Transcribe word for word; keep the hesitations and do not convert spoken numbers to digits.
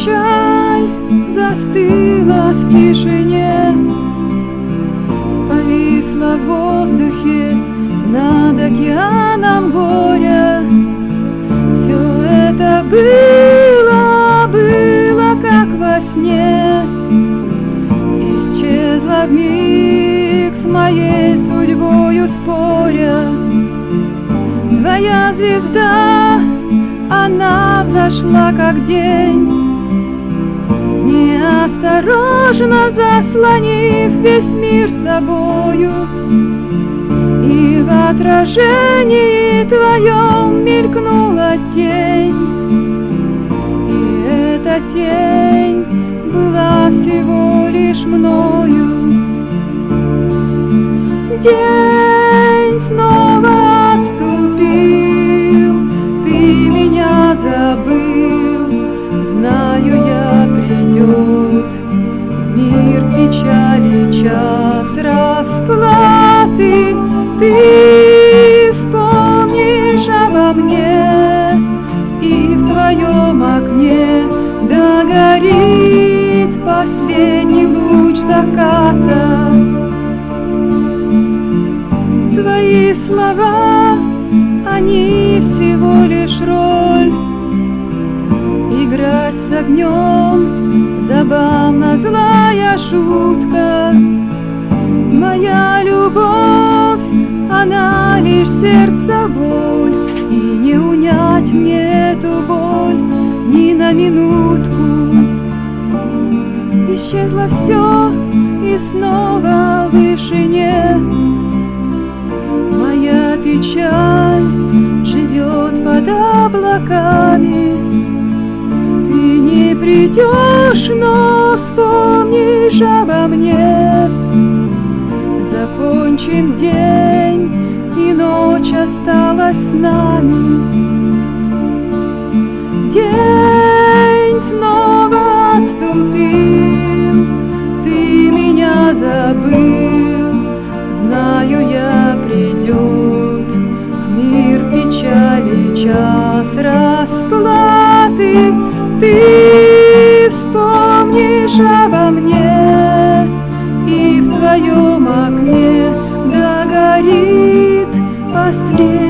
печаль застыла в тишине, повисла в воздухе над океаном горя. Все это было, было как во сне, исчезла вмиг с моей судьбою споря. Твоя звезда, она взошла как день, неосторожно заслонив весь мир собою. И в отражении твоем мелькнула тень, и эта тень была всего лишь мною. День снова отступил, ты меня забыл, знаю я, придет в мир печали час расплаты. Ты вспомнишь обо мне, и в твоем окне догорит последний луч заката. Твои слова, они всего лишь роль, играть с огнем, забавно злая шутка. Моя любовь, она лишь сердца боль, и не унять мне эту боль ни на минутку. Исчезло все, и снова в вышине моя печаль живет под облаками. Ты не придешь, но вспомнишь обо мне. Закончен день, и ночь осталась с нами. День снова отступил, ты меня забыл, знаю я, придет в мир печали час расплаты. Ты вспомнишь обо мне, и в твоем окне догорит последний